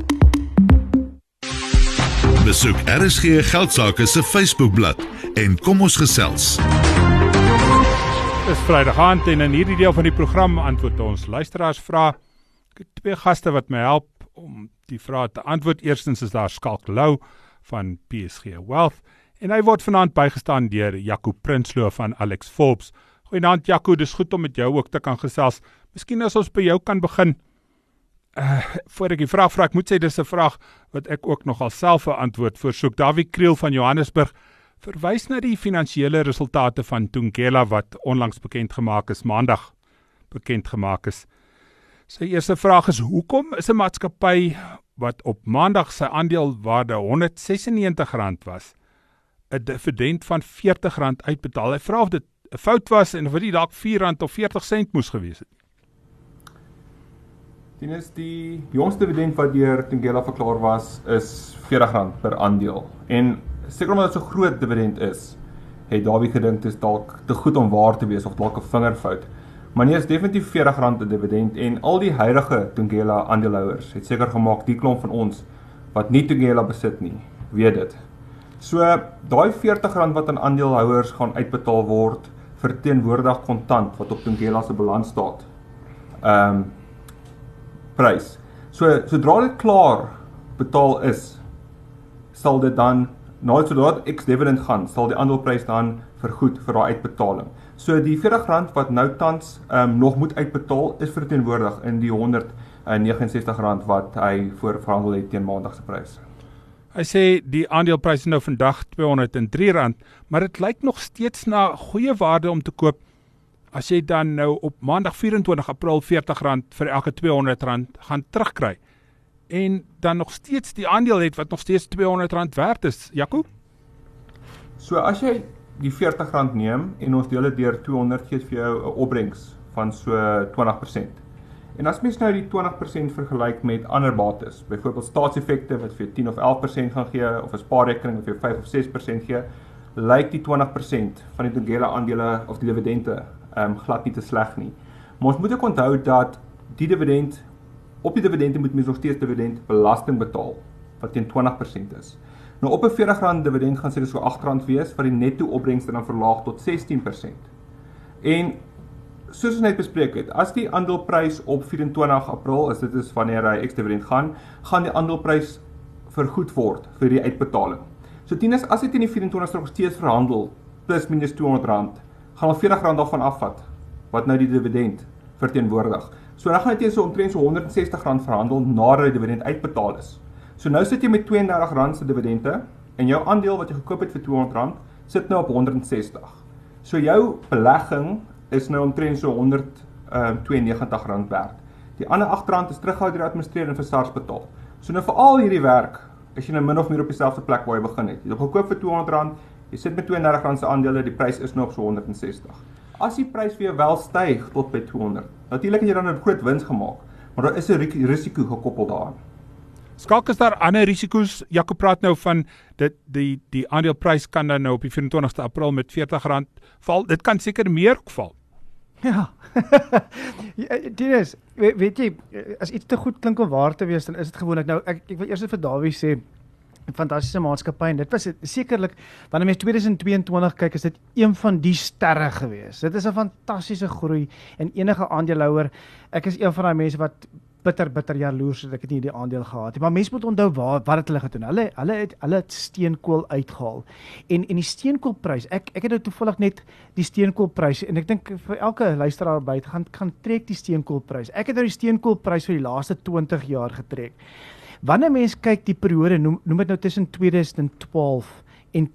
Besoek RSG Geldsaake se Facebookblad en kom ons gesels. Dis Vrydag aand en in hierdie deel van die program antwoord ons luisteraarsvrae. Ek het 2 gaste wat my help om die vrae te antwoord. Eerstens is daar Skalk Lou van PSG Wealth en hy word vanaand bygestaan deur Jaco Prinsloo van Alex Forbes. Goeienaand Jaco, dis goed om met jou ook te kan gesels. Miskien as ons by jou kan begin. Voor ek die vraag vra, ek moet sê dis 'n vraag wat ek ook nogal self 'n antwoord voorsoek. Dawie Kriel van Johannesburg verwys na die finansiële resultate van Thungela wat onlangs bekend gemaak is, maandag bekend gemaak is. Sy eerste vraag is, hoekom is 'n maatskappy wat op maandag sy aandelewaarde R196 was, 'n dividend van R40 uitbetaal? Hy vra of dit 'n fout was en of dit dalk R4 of 40 sent moes gewees het. Tinus, die jongste dividend wat deur Thungela verklaar was, is R40 per aandeel. En seker omdat dit so groot dividend is, het Dawie gedink dit is dalk te goed om waar te wees of dalk 'n vingerfout. Maar nee, is definitief R40 'n dividend en al die huidige Thungela aandeelhouers het seker gemaak, die klomp van ons wat nie Thungela besit nie, weet dit. So, daai R40 wat aan aandeelhouers gaan uitbetaal word, verteenwoordig kontant wat op Thungela se balans staat. Prys. So, sodra dit klaar betaal is, sal dit dan, sodra dit ex-dividend gaan, sal die aandeleprys dan vergoed vir daai uitbetaling. So die R40 wat nou tans nog moet uitbetaal, is verteenwoordig in die R169 wat hy voor verhandel het teen maandag se prys. Hy sê die aandeleprys is nou vandag R203, maar dit lyk nog steeds na goeie waarde om te koop as jy dan nou op maandag 24 April R40 vir elke R200 gaan terugkry. En dan nog steeds die aandeel het wat nog steeds R200 werd is. Jaco? So as jy die R40 neem en ons deel dit deur 200 gee vir jou 'n opbrengs van so 20%. En as mens nou die 20% vergelyk met ander bates, byvoorbeeld staatseffekte wat vir 10 of 11% gaan gee, of 'n spaarrekening wat vir 5 of 6% gee, lyk die 20% van die Thungela aandele of die dividende glad nie te sleg nie. Maar ons moet ook onthou dat op die dividende moet mens nog steeds dividendbelasting betaal, wat teen 20% is. Nou op 'n R40 dividend gaan seker so R8 wees, wat die netto opbrengste dan verlaag tot 16%. En soos ons net bespreek het, as die aandeleprys op 24 April, as dit is wanneer hy ex-dividend gaan die aandeleprys vergoed word vir die uitbetaling. So Tinus, as hy teen die 24 nog steeds verhandel, plus minus R200, gaan al R40 daarvan afvat, wat nou die dividend verteenwoordig. So dan gaan hy teen so omtrent so R160 verhandel, nadat die dividend uitbetaal is. So nou sit jy met R32 se dividende, en jou aandeel wat jy gekoop het vir R200, sit nou op 160. So jou belegging is nou omtrent so R192 werd. Die ander R8 is teruggehou deur die administreer en vir SARS betaal. So nou vir al hierdie werk, is jy nou min of meer op dieselfde plek waar jy begin het. Jy het gekoop vir R200, jy sit met R32 se aandele, die prys is nou op so 160. As die prys weer wel styg tot by 200, natuurlik het jy dan 'n groot wins gemaak, maar daar is 'n risiko gekoppel daaraan. Skalk, is daar ander risiko's? Jaco praat nou van die aandeleprys kan dan nou op die 24 April met R40 val. Dit kan seker meer ook val. Ja. Tinus, weet jy, as iets te goed klink om waar te wees, dan is dit gewoonlik nou, ek wil eers vir Dawie sê, fantastiese maatskappy, en dit was sekerlik, wanneer mens 2022 kyk, is dit een van die sterre gewees. Dit is 'n fantastiese groei, en enige aandeelhouer, ek is een van die mense wat bitter jaloers dat ek het nie die aandeel gehad het. Maar mense moet onthou wat het hulle gedoen. Hulle het steenkool uitgehaal. En die steenkoolprys, ek het nou toevallig net die steenkoolprys, en ek dink vir elke luisteraar buite gaan trek die steenkoolprys. Ek het nou die steenkoolprys vir die laaste 20 jaar getrek. Wanneer mens kyk die periode, noem dit nou tussen 2012 en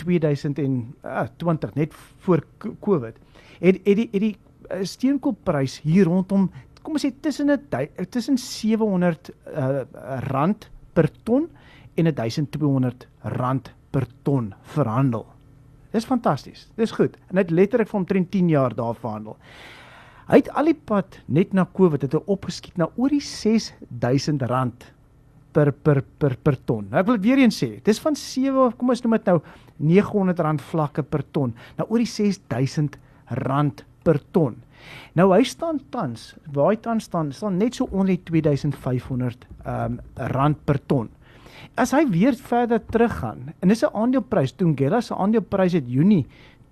2020, net voor COVID, het die steenkoolprys hier rondom, kom ons sê tussen R700 per ton en R1200 per ton verhandel. Dis fantasties, dis goed. En hy het letterlik vir omtrent 10 jaar daar verhandel. Hy het al die pad net na COVID het hy opgeskiet na oor die R6000 per ton. Nou ek wil weer eens sê, dis van 7, kom ons noem dit nou R900 vlakke per ton, na oor die R6000 per ton. Nou hy staan tans, waar hy tans staan net so onder die R2500 per ton. As hy weer verder teruggaan, en dis 'n aandeleprys, Thungela se aandeleprys het Junie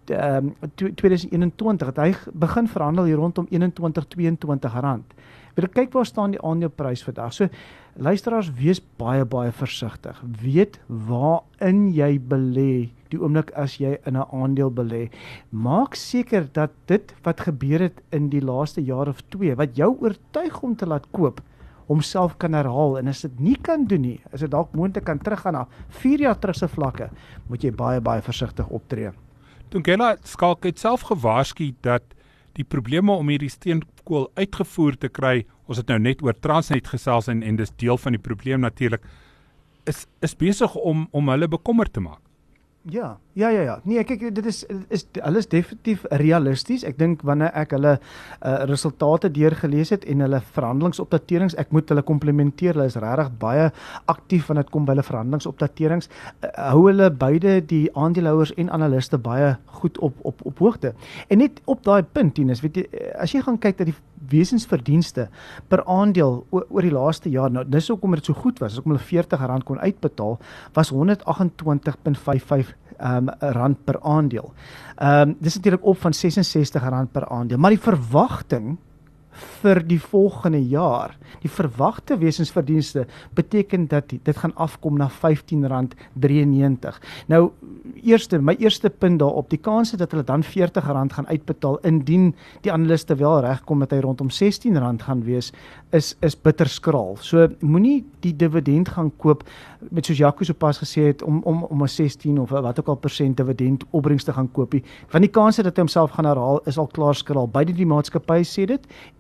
2021, het hy begin verhandel hier rondom R21-22. Wil kyk waar staan die aandeleprys vandag. So luisteraars, wees baie versigtig. Weet waarin jy belê die oomblik as jy in 'n aandeel belê. Maak seker dat dit wat gebeur het in die laaste jaar of 2, wat jou oortuig om te laat koop, homself kan herhaal. En as dit nie kan doen nie, as dit dalk moontlik kan teruggaan na 4 jaar terug se vlakke, moet jy baie versigtig optree. Thungela Skalk het self gewaarsku dat die probleme om hierdie steenkool uitgevoer te kry, ons het nou net oor Transnet gesels en dis deel van die probleem natuurlik, is besig om hulle bekommerd te maak. Ja. Nee, kyk, dit is hulle is definitief realisties. Ek dink wanneer ek hulle resultate deurgelees het en hulle verhandelingsopdaterings, ek moet hulle komplimenteer. Hulle is regtig baie aktief wanneer dit kom by hulle verhandelingsopdaterings. Hou hulle beide die aandeelhouers en analiste baie goed op hoogte. En net op daai punt, Tinus, weet jy, as jy gaan kyk na die wesensverdienste per aandeel oor die laaste jaar, nou dis hoekom dit so goed was, as om hulle R40 kon uitbetaal, was 128.55 rand per aandeel. Dis natuurlik op van R66 per aandeel, maar die verwagting vir die volgende jaar, die verwagte wesensverdienste beteken dat dit gaan afkom na R15.93. Nou, my eerste punt daarop, die kans dat hulle dan R40 gaan uitbetaal, indien die analiste wel regkom dat hy rondom R16 gaan wees, is bitter skraal. So, moenie die dividend gaan koop, met soos Jaco sopas gesê het, om 'n 16 of wat ook al persent dividend opbrengs te gaan koop. Want die kans dat hy homself gaan herhaal, is al klaar skraal. Beide die maatskappy sê dit,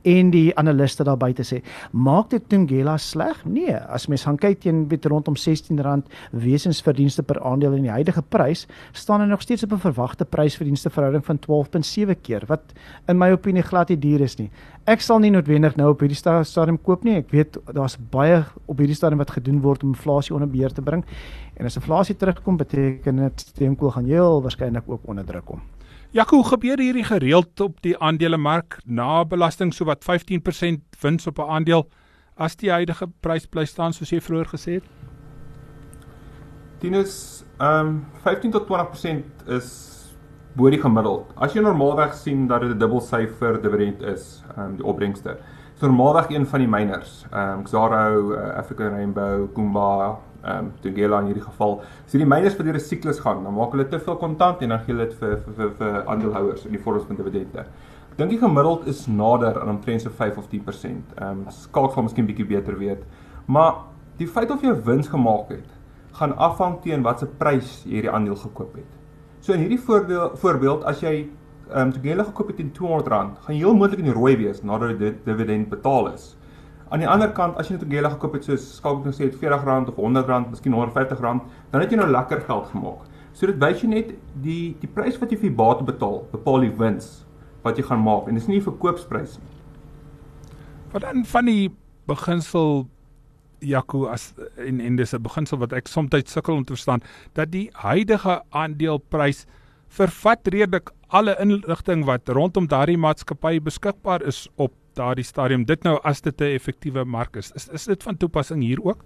en die analiste daar buite sê. Maak dit Thungela sleg? Nee, as mens gaan kyk teen rondom R16 wesensverdienste per aandeel in die huidige prys, staan nog steeds op 'n verwagte prysverdienste verhouding van 12.7 keer, wat in my opinie glad nie duur is nie. Ek sal nie noodwendig nou op hierdie stadium koop nie. Ek weet daar's baie op hierdie stadium wat gedoen word om inflasie onder beheer te bring. En as inflasie terugkom, beteken dit steenkool gaan heel waarskynlik ook onder druk kom. Jaco, gebeur hierdie gereeld op die aandelemark na belasting so wat 15% wins op 'n aandeel as die huidige prys bly staan soos jy vroeër gesê het? Tinus, 15 tot 20% is bo die gemiddeld. As jy normaalweg sien dat dit 'n dubbelsyfer dividend is, die opbrengste, is normaalweg een van die miners, Xaro, African Rainbow, Kumba, Thungela in hierdie geval, as die miners vir hierdie siklus gaan, dan maak hulle te veel kontant en dan gee hulle dit vir aandeelhouers in die vorm van dividende. Ek dink die gemiddeld is nader aan omtrent so 5 of 10%. Skalk sal miskien bietjie beter weet, maar die feit of jy wins gemaak het, gaan afhang teen wat se prys jy hierdie aandeel gekoop het. So in hierdie voorbeeld, as jy Thungela gekoop het teen R200, gaan jy heel moontlik in die rooi wees nadat die dividend betaal is. Aan die ander kant, as jy Thungela gekoop het soos Skalk gesê het R40 of R100, miskien R150, dan het jy nou lekker geld gemaak. So dit wys jy net die prys wat jy vir die bate betaal, bepaal die wins wat jy gaan maak en dis nie die verkoopsprys nie. Wat dan van die beginsel, Jaco, en dis 'n beginsel wat ek soms sukkel om te verstaan, dat die huidige aandeleprys vervat redelik alle inligting wat rondom daardie maatskappy beskikbaar is op daardie stadium, dit nou as dit 'n effektiewe mark is. Is dit van toepassing hier ook?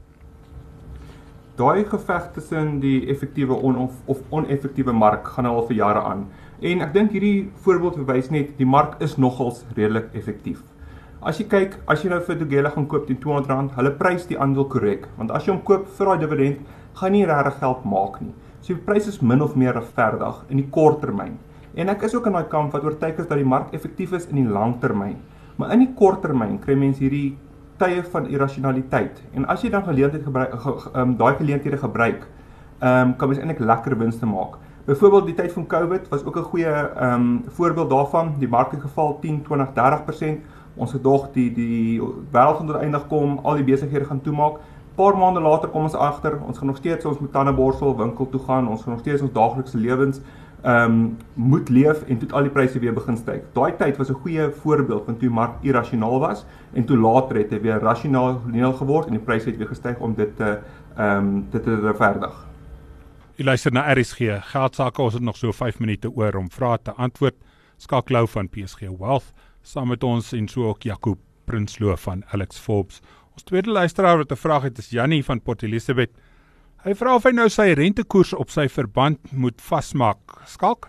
Daai geveg tussen die effektiewe of oneffektiewe mark gaan nou al vir jare aan. En ek dink hierdie voorbeeld bewys net, die mark is nogals redelik effektief. As jy kyk, as jy nou vir Thungela gaan koop teen R200, hulle prys die aandeel korrek, want as jy hom koop vir daai dividend, gaan nie regtig geld maak nie. So die prys is min of meer regverdig in die kort termyn. En ek is ook in daai kamp wat oortuig is dat die mark effektief is in die lang termyn. Maar in die kort termyn kry mense hierdie tye van irrasionaliteit. En as jy dan daai geleenthede gebruik, kan mens eintlik lekker winste maak. Byvoorbeeld die tyd van COVID was ook 'n goeie voorbeeld daarvan. Die mark het geval 10, 20, 30%. Ons gedog die wêreld gaan tot eindig kom, al die besighede gaan toemaak. Paar maande later kom ons agter, ons gaan nog steeds ons met tandeborsel winkel toe gaan, ons gaan nog steeds ons daaglikse lewens moet leef en toe al die pryse weer begin styg. Daai tyd was 'n goeie voorbeeld van toe die mark irrasionaal was en toe later het hy weer rasionaal geword en die pryse het weer gestyg om dit te regverdig. Jy luister na RSG Geldsaake, ons het nog so 5 minute oor om vrae te antwoord. Skakel van PSG Wealth saam met ons en so ook Jaco Prinsloo van Alex Forbes. Ons tweede luisteraar wat 'n vraag het is Jannie van Port Elizabeth. Hy vra of hy nou sy rentekoers op sy verband moet vasmaak. Skalk?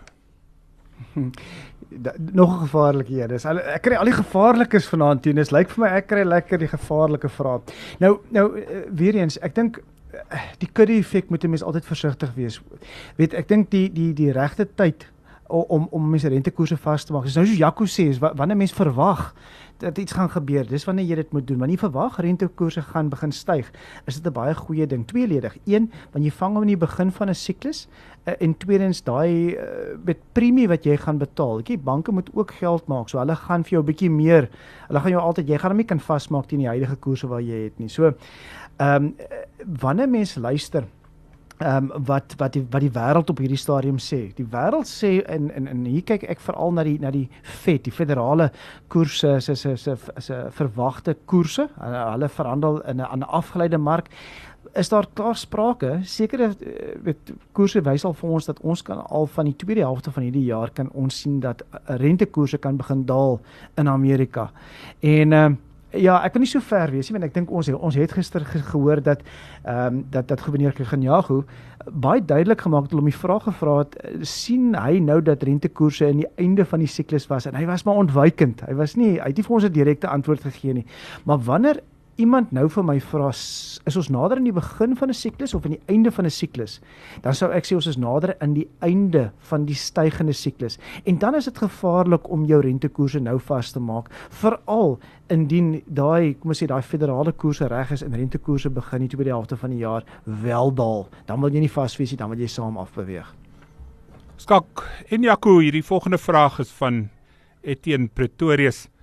Nog 'n gevaarlike een. Ek kry al die gevaarlikes vanaand teen. Dit lyk vir my ek kry lekker die gevaarlike vrae. Nou weer eens, ek dink die kudde effek moet 'n mens altyd versigtig wees. Weet, ek dink die regte tyd om mense rentekoerse vas te maak. Dus nou soos Jaco sê, is wanneer mens verwag dat iets gaan gebeur, dis wanneer jy dit moet doen. Wanneer jy verwag rentekoerse gaan begin styg, is dit 'n baie goeie ding. Tweeledig. Een, want jy vang hom in die begin van 'n siklus, en tweedens daai met premie wat jy gaan betaal. Ek banke moet ook geld maak, so hulle gaan vir jou 'n bietjie meer. Hulle gaan jou altyd, jy gaan hom nie kan vasmaak teen die huidige koerse wat jy het nie. So wanneer mens luister wat die wêreld op hierdie stadium sê. Die wêreld sê en hier kyk ek veral na die Fed, die federale koerse se verwagte koerse. Hulle verhandel in 'n afgeleide mark. Is daar klaar sprake? Sekere koerse wys al vir ons dat ons kan al van die tweede helfte van hierdie jaar kan ons sien dat rentekoerse kan begin daal in Amerika. En ja, ek kan nie so ver wees nie, want ek dink ons het gister gehoor dat gouverneur Kganyago baie duidelik gemaak het, om die vraag gevra het, sien hy nou dat rentekoerse in die einde van die siklus was, en hy was maar ontwykend, hy het nie vir ons 'n direkte antwoord gegee nie, maar wanneer iemand nou vir my vra, is ons nader in die begin van 'n siklus of in die einde van 'n siklus, dan sou ek sê ons is nader in die einde van die stygende siklus. En dan is dit gevaarlik om jou rentekoerse nou vas te maak, veral indien daai federale koerse reg is en rentekoerse begin die tweede helfte van die jaar wel daal. Dan wil jy nie vaswees nie, dan wil jy saam afbeweeg. Skak en Jaco, hierdie volgende vraag is van Etienne Pretorius.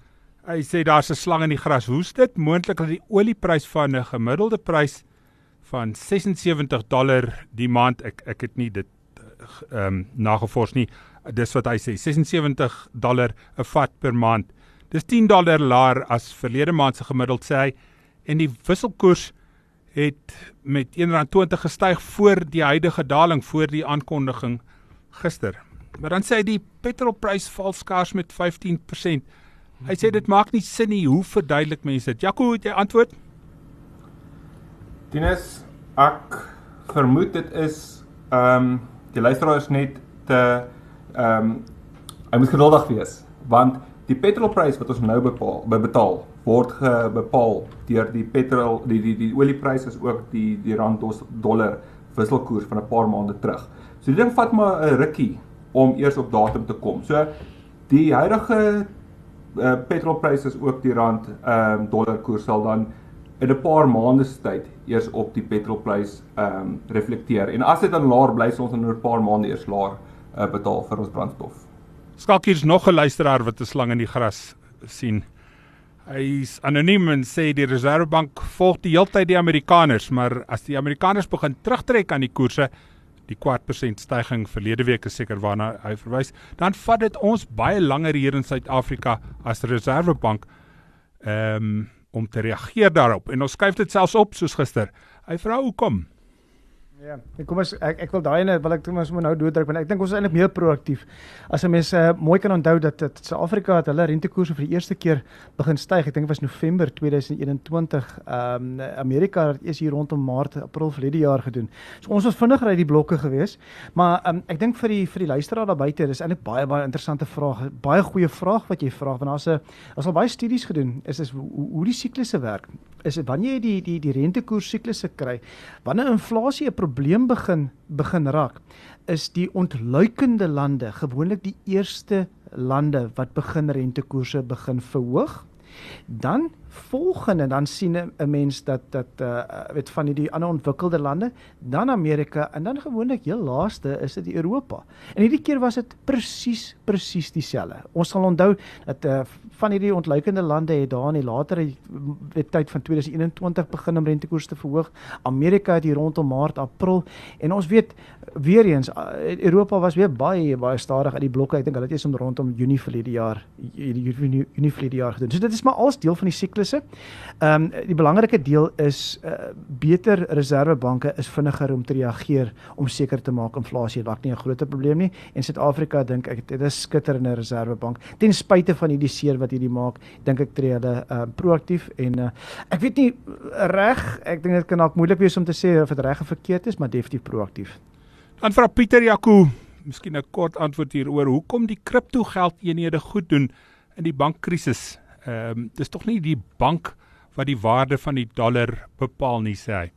Hy sê daar's 'n slang in die gras. Hoe is dit moontlik dat die olieprys van 'n gemiddelde prys van $76 die maand, ek het nie dit nagevors nie, dis wat hy sê, $76 'n vat per maand. Dis $10 laer as verlede maand se gemiddeld, sê hy, en die wisselkoers het met R1.20 gestyg voor die huidige daling, voor die aankondiging gister. Maar dan sê hy die petrolprys val skaars met 15%. Hy sê dit maak nie sin nie, hoe verduidelik mense dit? Jaco, het jy antwoord? Tinus, ek vermoed dit is, die luisteraar is net te, hy moet geduldig wees, want die petrolprys wat ons nou betaal word bepaal deur die petrol, die olieprys is ook die rand-dollar wisselkoers van 'n paar maande terug. So die ding vat maar 'n rukkie om eers op datum te kom. So die huidige petrolprys is ook die rand-dollar koers sal dan in 'n paar maande se tyd eers op die petrolprys reflekteer. En as dit dan laer bly, sal ons in 'n paar maande eers laer betaal vir ons brandstof. Skalk hier's nog 'n luisteraar wat 'n slang in die gras sien. Hy's anoniem en sê die Reservebank volg die heeltyd die Amerikaners, maar as die Amerikaners begin terugtrek aan die koerse, die 0.25% styging verlede week is seker waarna hy verwys, dan vat dit ons baie langer hier in Suid-Afrika as Reservebank om te reageer daarop. En ons skryf dit selfs op soos gister. Hy vra hoekom? Ja, kom ons, ek wil daai wil ek nou dooddruk, want ek dink ons is eintlik meer proaktief. As 'n mens mooi kan onthou dat Suid-Afrika het hulle rentekoerse vir die eerste keer begin styg. Ek dink dit was November 2021. Amerika het eers hier rondom Maart, April verlede jaar gedoen. So ons was vinniger uit die blokke gewees, maar ek dink vir die luisteraar daar buite, dis eintlik baie interessante vraag, baie goeie vraag wat jy vra, want daar's al baie studies gedoen, is hoe die siklusse werk. Is dit wanneer jy die rentekoers siklusse kry, wanneer inflasie 'n probleem begin raak, is die ontluikende lande gewoonlik die eerste lande wat rentekoerse begin verhoog. Dan volgende, dan sien 'n mens dat weet van die ander ontwikkelde lande, dan Amerika en dan gewoonlik heel laaste is dit Europa. En hierdie keer was dit presies dieselfde. Ons sal onthou dat van hierdie ontluikende lande het daar in die latere tyd van 2021 begin om rentekoers te verhoog. Amerika het hier rondom Maart, April, en ons weet weer eens Europa was weer baie stadig uit die blokke. Ek dink hulle het eers rondom Junie verlede jaar gedoen. So dit is maar als deel van die siklusse. Die belangrike deel is beter reservebanke is vinniger om te reageer om seker te maak inflasie raak nie 'n groot probleem nie. En Suid-Afrika dink ek dit is skitterende reservebank. Ten spyte van die seer wat hierdie maak, dink ek tree hulle proaktief en ek weet nie reg, ek dink dit kan dalk moeilik wees om te sê of dit reg of verkeerd is, maar definitief proaktief. Dan vra Pieter Jaco, miskien 'n kort antwoord hieroor, hoekom die kripto geldeenhede goed doen in die bankkrisis? Dis tog nie die bank wat die waarde van die dollar bepaal nie, sê hy.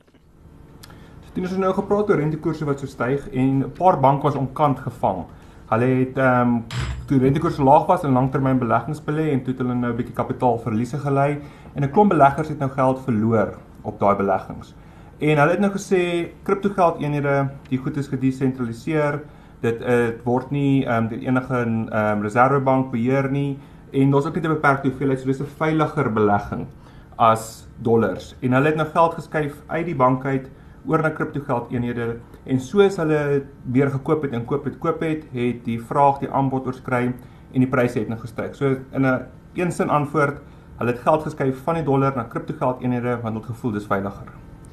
Toen ons nou gepraat oor rentekoerse wat so styg en 'n paar banke was onkant gevang. Hulle het toe rentekoerse laag was in langtermyn beleggings belê en toe het hulle nou 'n bietjie kapitaalverliese gelei en 'n klomp beleggers het nou geld verloor op daai beleggings. En hulle het nou gesê kriptogeldeenhede, die goed is gedesentraliseer, dit word nie deur enige reservebank beheer nie. En daar's ook nie 'n beperkte hoeveelheid, so dis 'n veiliger belegging as dollars. En hulle het nou geld geskuif uit die bank uit oor na kriptogeldeenhede en soos hulle meer gekoop het, het die vraag die aanbod oorskry en die pryse het nou gestyg. So in 'n een sin antwoord, hulle het geld geskuif van die dollar na kriptogeldeenhede want hulle gevoel dis veiliger.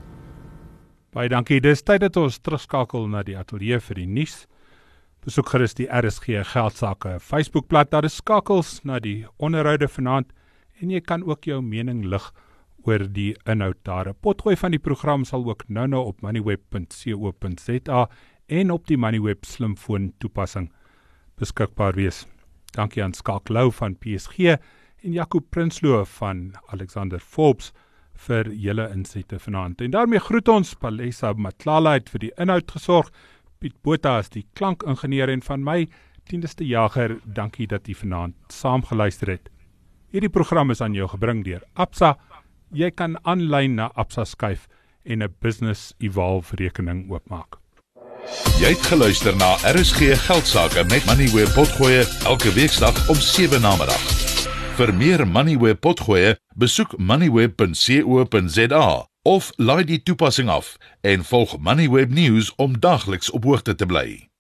Baie dankie. Dis tyd dat ons terugskakel na die ateljee vir die nuus. Besoek gerus die RSG Geldsaake Facebookblad, daar is skakels na die onderhoude vanaand en jy kan ook jou mening lig oor die inhoud daar. 'n Potgooi van die program sal ook nou op moneyweb.co.za en op die Moneyweb slimfoon toepassing beskikbaar wees. Dankie aan Skalk Lou van PSG en Jaco Prinsloo van Alexander Forbes vir julle insette vanaand. En daarmee groet ons Palesa Matlala het vir die inhoud gesorg. Piet Botha is die klankingenieur en van my, Tinus de Jager, dankie dat jy vanaand saam geluister het. Hierdie program is aan jou gebring deur Absa. Jy kan aanlyn na Absa skuif en 'n Business Evolve rekening oopmaak. Jy het geluister na RSG Geldsaake met Moneyweb Potgooi elke weeksdag om 7 namiddag. Vir meer Moneyweb potgoeie, besoek moneyweb.co.za of laai die toepassing af en volg Moneyweb News om dagliks op hoogte te bly.